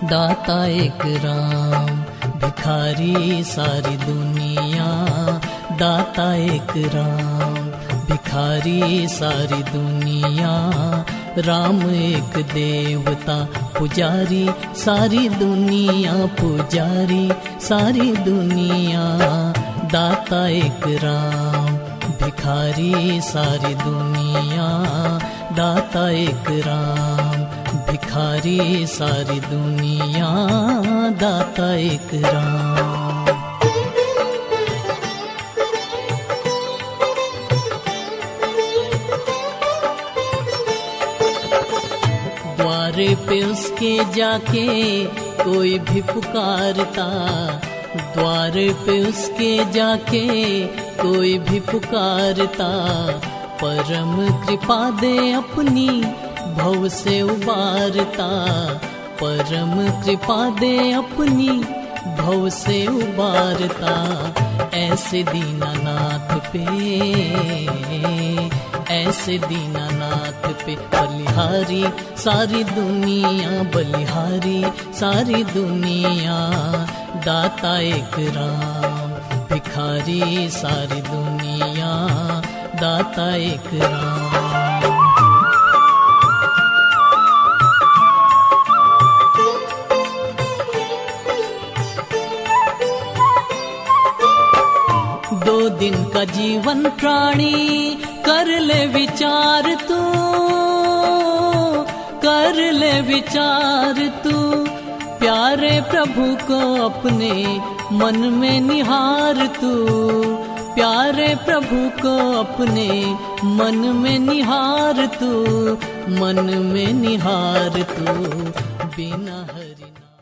दाता एक राम, भिखारी सारी दुनिया। दाता एक राम, भिखारी सारी दुनिया। राम एक देवता, पुजारी सारी दुनिया, पुजारी सारी दुनिया। दाता एक राम, भिखारी सारी दुनिया। दाता एक राम, भिखारी सारी दुनिया। दाता एक राम। द्वारे पे उसके जाके कोई भी पुकारता, द्वारे पे उसके जाके कोई भी पुकारता। परम कृपा दे अपनी भव से उबारता, परम कृपा दे अपनी भव से उबारता। ऐसे दीनानाथ पे, ऐसे दीनानाथ पे बलिहारी सारी दुनिया, बलिहारी सारी दुनिया। दाता एक राम, भिखारी सारी दुनिया। दाता एक राम। दो दिन का जीवन प्राणी कर ले विचार तू, कर ले विचार तू। प्यारे प्रभु को अपने मन में निहार तू, प्यारे प्रभु को अपने मन में निहार तू, मन में निहार तू। बिना हरि नाम